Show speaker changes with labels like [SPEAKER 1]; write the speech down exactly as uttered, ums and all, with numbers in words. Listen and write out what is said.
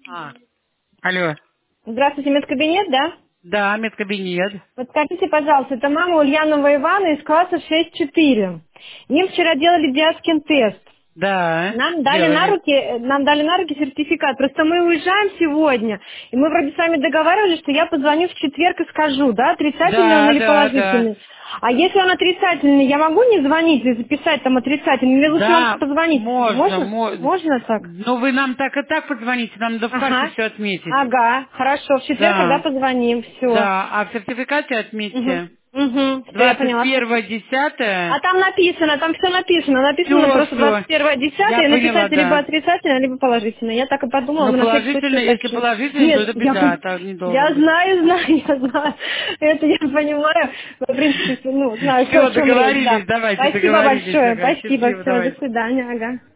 [SPEAKER 1] А, алло.
[SPEAKER 2] Здравствуйте, медкабинет, да?
[SPEAKER 1] Да, медкабинет.
[SPEAKER 2] Вот скажите, пожалуйста, это мама Ульянова Ивана из класса шесть четыре. Им вчера делали диаскин тест.
[SPEAKER 1] Да,
[SPEAKER 2] Нам дали на
[SPEAKER 1] делали.
[SPEAKER 2] руки, э, нам дали на руки сертификат. Просто мы уезжаем сегодня, и мы вроде с вами договаривались, что я позвоню в четверг и скажу, да, отрицательный он
[SPEAKER 1] Да,
[SPEAKER 2] или
[SPEAKER 1] да, да.
[SPEAKER 2] положительный. А если он отрицательный, я могу не звонить и записать там отрицательный, или лучше вам
[SPEAKER 1] Да,
[SPEAKER 2] позвонить?
[SPEAKER 1] можно,
[SPEAKER 2] Можно?
[SPEAKER 1] можно.
[SPEAKER 2] Можно так?
[SPEAKER 1] Но вы нам так и так позвоните, нам надо в карте
[SPEAKER 2] Ага.
[SPEAKER 1] все отметить.
[SPEAKER 2] Ага, хорошо, в четверг тогда
[SPEAKER 1] Да,
[SPEAKER 2] позвоним, все.
[SPEAKER 1] да. А в сертификате
[SPEAKER 2] Угу.
[SPEAKER 1] отметьте
[SPEAKER 2] Угу. Все, я
[SPEAKER 1] двадцать
[SPEAKER 2] поняла,
[SPEAKER 1] первое
[SPEAKER 2] спасибо. А
[SPEAKER 1] десятое.
[SPEAKER 2] там написано, там все написано. Написано
[SPEAKER 1] Все,
[SPEAKER 2] просто
[SPEAKER 1] все.
[SPEAKER 2] двадцать первое
[SPEAKER 1] Я
[SPEAKER 2] десятое и
[SPEAKER 1] поняла,
[SPEAKER 2] написать либо
[SPEAKER 1] да.
[SPEAKER 2] отрицательно, либо положительно. Я так и подумала,
[SPEAKER 1] Но
[SPEAKER 2] но на всякий случай
[SPEAKER 1] положительно, если
[SPEAKER 2] уточню.
[SPEAKER 1] положительно, то
[SPEAKER 2] Нет,
[SPEAKER 1] это
[SPEAKER 2] я,
[SPEAKER 1] беда, так не должен
[SPEAKER 2] я
[SPEAKER 1] быть.
[SPEAKER 2] знаю, знаю, я знаю. Это я понимаю. В принципе, ну, знаю, все, о
[SPEAKER 1] Все,
[SPEAKER 2] чем речь, да.
[SPEAKER 1] договорились, давайте,
[SPEAKER 2] Спасибо
[SPEAKER 1] договорились.
[SPEAKER 2] большое,
[SPEAKER 1] Ага,
[SPEAKER 2] спасибо,
[SPEAKER 1] счастливо,
[SPEAKER 2] все, до
[SPEAKER 1] давайте.
[SPEAKER 2] свидания, ага.